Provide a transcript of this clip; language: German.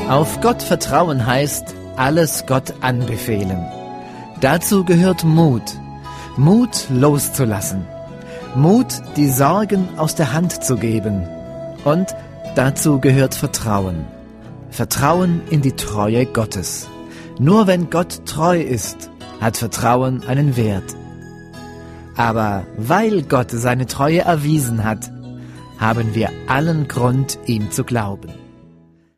Auf Gott vertrauen heißt, alles Gott anbefehlen. Dazu gehört Mut. Mut loszulassen. Mut, die Sorgen aus der Hand zu geben. Und dazu gehört Vertrauen. Vertrauen in die Treue Gottes. Nur wenn Gott treu ist, hat Vertrauen einen Wert. Aber weil Gott seine Treue erwiesen hat, haben wir allen Grund, ihm zu glauben.